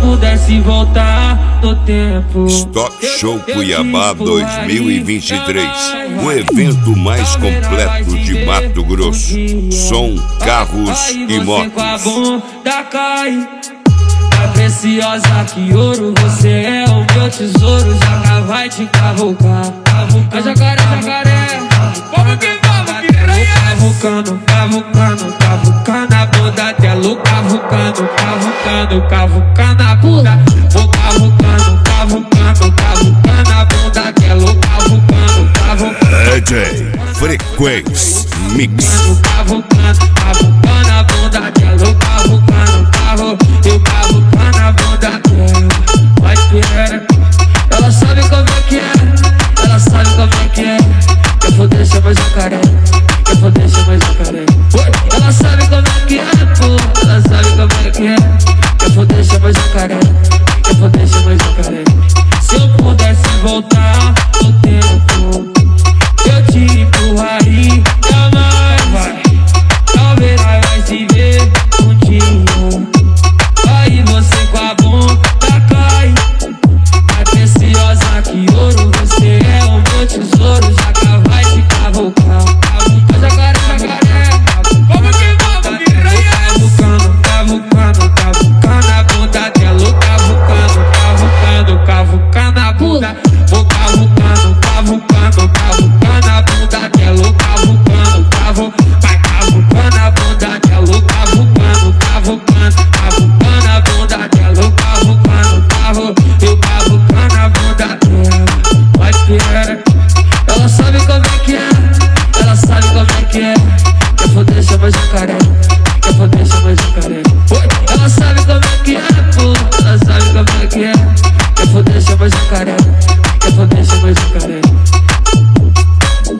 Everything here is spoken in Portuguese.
pudesse voltar no tempo. Stock Show Cuiabá 2023, o evento mais completo de Mato Grosso. Som, carros e motos. É preciosa que ouro, você é o meu tesouro. Já vai te cavucar. É jacaré, jacaré. Vamos que vamos, piranha. Cavucando, cavucando, cavucando a bunda dela. Cavucando, cavucando, cavucando a bunda. Vou cavucando, cavucando, cavucando a bunda dela. Cavucando, cavucando. DJ Frequência Mix. Cavucando, cavucando a bunda dela. Cavucando, cavucando, eu cavucando a bunda dela. Vai piranha. Ela sabe como é que é. Ela sabe como é que é. Quer foder, chama jacaré. Quer foder, chama jacaré. Ela sabe como é que é, pô. Ela sabe como é que é. Quer foder, chama jacaré. Quer foder, chama jacaré. Se eu pudesse voltar no tempo, eu te empurraria mais. Talvez nós se ver um dia. Aí você com a bunda cai. É preciosa que ouro, você é o meu tesouro. Já vai te cavucar. Jacaré, jacaré. Vamos que vamos, piranha. Cavucando, cavucando, cavucando a bunda dela. Cavucando, cavucando, cavucando a bunda. Vou cavucando, cavucando, cavucando a bunda dela. Cavucando, cavucando, vai cavucando a bunda dela. Cavucando, cavucando, cavucando a bunda dela. Cavucando, cavucando, eu cavucando a bunda dela. Vai piranha. Ela sabe como é que é. Ela sabe como é que é. Quer foder, chama jacaré. Quer foder, chama jacaré. Ela sabe como é que é, pô. Ela sabe como é que é. Quer foder, chama jacaré.